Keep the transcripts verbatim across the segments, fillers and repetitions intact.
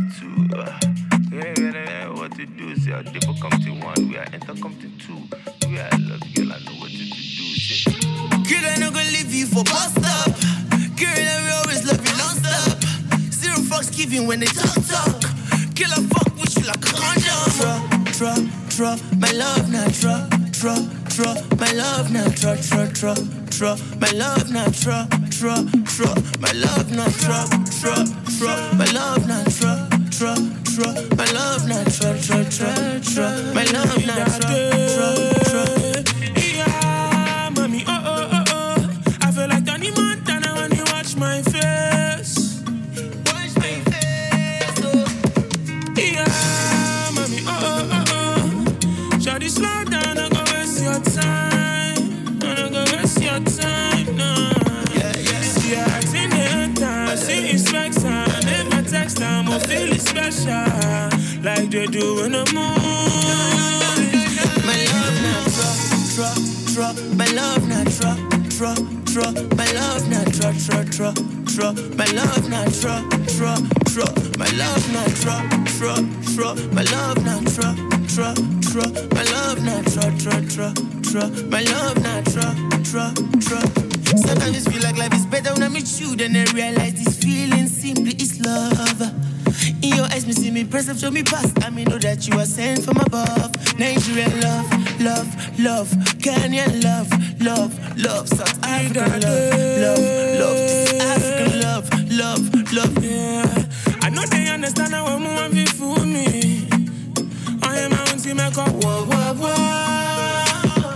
two. Uh, yeah, yeah, yeah, what to do? Say, I dip come to one, we are enter come to two. We are love girl, I know what to do. Say. Girl, I no gonna leave you for bust up. Girl, I will always love you non-stop. Zero fucks giving when they talk talk. Girl, I fuck with you like a condom. Tra, tra, tra, my love not tra, tra, tra, my love not tra, tra, tra, tra, my love not tra, tra, tra, my love not tra, tra, tra, my love not tra, tra, tra, my love not tra, tra, tra, tra, my love not tra, tra, tra. Yeah, mommy, oh oh oh oh, I feel like Danny Montana when you watch my face. Watch my face, oh. Yeah, mommy, oh oh oh oh, shawty slow down, I'm gonna waste your time, I'm gonna waste your time, no. Yeah, yeah. See her acting the time, see his specs on, if I text her, I'm gonna feel it special, like they do in the moon. My love not tra, tra, tra, my love not tra, tra, tra, my love not tra, tra, tra, tra, my love not tra, tra, tra, my love not tra, tra, tra, my love not tra, tra, tra, my love not tra, tra, tra, tra, my love not tra, tra, tra. Sometimes I just feel like life is better when I meet you, then I realize this feeling simply is love. In your eyes, me see me press up, show me past. I mean, know that you are sent from above. Nigerian love, love, love. Kenyan love, love, love. South African love, love, love. This African love, love, love. Yeah, I know they understand how I'm moving for me. I am out to make a whoa, whoa, whoa.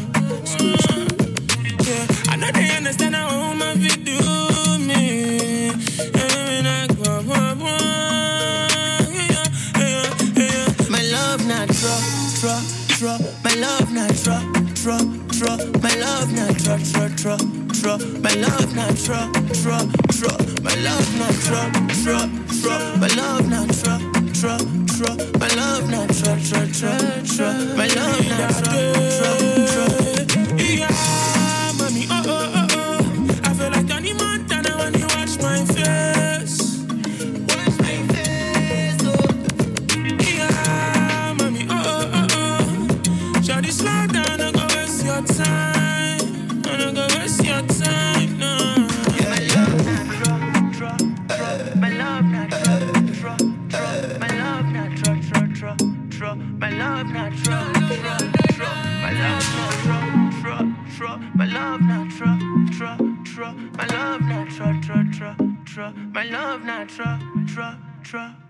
Yeah, I know they understand how I'm moving do me. And I go, whoa, whoa. Not tra, tra, tra, my love not tra, tra, tra, my love not tra, tra, tra, tra, my love not tra, tra, tra, my love not tra, tra, tra, my love not tra, tra, tra, my love not tra, tra, tra, tra, my love not tra, tra, tra. Yeah, mommy, oh oh oh oh, I feel like Danny Montana when you watch my face. Watch my face, oh. Shawty slow down, I'm gonna waste your time, I'm gonna waste your time, no. Yeah, my love not tra, tra, tra, my love not tra, tra, tra, tra, my love not tra, tra, tra, my love not tra, tra, tra, my love not tra, tra, tra, my love not tra, tra, tra, tra, my love not tra, tra, tra.